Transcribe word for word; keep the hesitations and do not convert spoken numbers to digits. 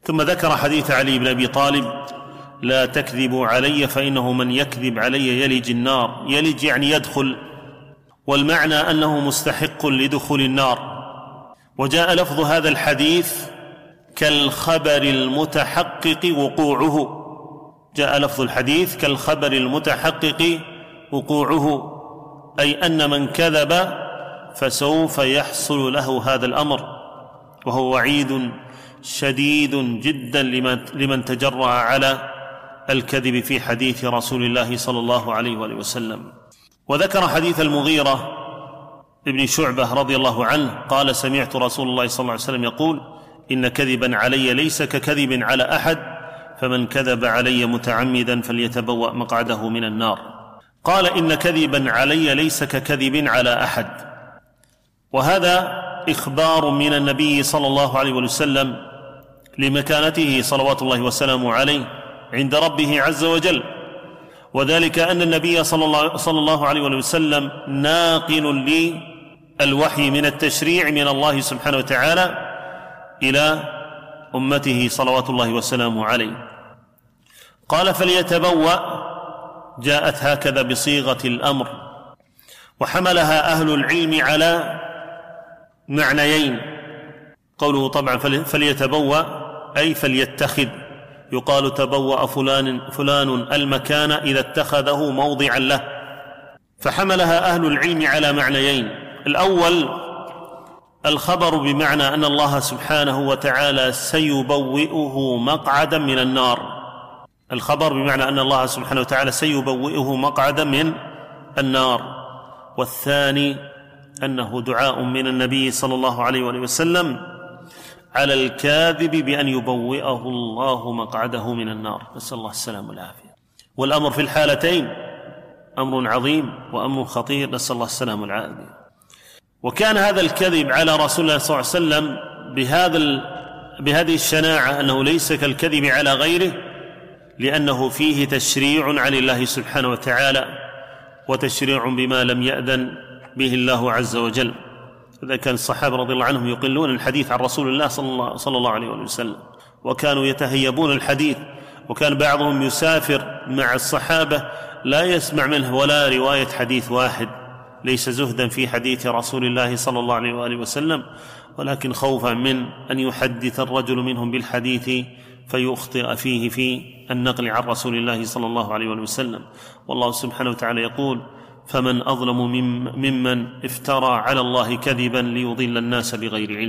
ثم ذكر حديث علي بن أبي طالب: لا تكذبوا علي فإنه من يكذب علي يلج النار. يلج يعني يدخل، والمعنى أنه مستحق لدخول النار. وجاء لفظ هذا الحديث كالخبر المتحقق وقوعه، جاء لفظ الحديث كالخبر المتحقق وقوعه، أي أن من كذب فسوف يحصل له هذا الأمر، وهو وعيد شديد جدا لمن تجرأ على الكذب في حديث رسول الله صلى الله عليه وآله وسلم. وذكر حديث المغيرة ابن شعبة رضي الله عنه قال: سمعت رسول الله صلى الله عليه وسلم يقول: إن كذبا علي ليس ككذب على أحد، فمن كذب علي متعمدا فليتبوأ مقعده من النار. قال: إن كذبا علي ليس ككذب على أحد، وهذا إخبار من النبي صلى الله عليه وسلم لمكانته صلوات الله وسلامه عليه عند ربه عز وجل، وذلك أن النبي صلى الله عليه وسلم ناقل للوحي من التشريع من الله سبحانه وتعالى إلى أمته صلوات الله وسلامه عليه. قال: فليتبوأ، جاءت هكذا بصيغة الأمر، وحملها أهل العلم على معنيين. قوله طبعا فليتبوأ أي فليتخذ، يقال تبوأ فلان, فلان المكان إذا اتخذه موضعا له، فحملها أهل العلم على معنيين. الأول الخبر بمعنى أن الله سبحانه وتعالى سيبوئه مقعدا من النار، الخبر بمعنى أن الله سبحانه وتعالى سيبوئه مقعدا من النار. والثاني أنه دعاء من النبي صلى الله عليه وسلم على الكاذب بأن يبوئه الله مقعده من النار، نسأل الله السلامة والعافية. والأمر في الحالتين أمر عظيم وأمر خطير، نسأل الله السلامة والعافية. وكان هذا الكذب على رسول الله صلى الله عليه وسلم بهذا بهذه الشناعة أنه ليس كالكذب على غيره، لأنه فيه تشريع عن الله سبحانه وتعالى، وتشريع بما لم يأذن به الله عز وجل. إذا كان الصحابة رضي الله عنهم يقلون الحديث عن رسول الله صلى الله, صلى الله عليه وسلم، وكانوا يتهيبون الحديث، وكان بعضهم يسافر مع الصحابة لا يسمع منه ولا رواية حديث واحد، ليس زهدا في حديث رسول الله صلى الله عليه وآله وسلم، ولكن خوفا من أن يحدث الرجل منهم بالحديث فيخطئ فيه في النقل عن رسول الله صلى الله عليه وآله وسلم. والله سبحانه وتعالى يقول: فمن أظلم ممن افترى على الله كذبا ليضل الناس بغير علم.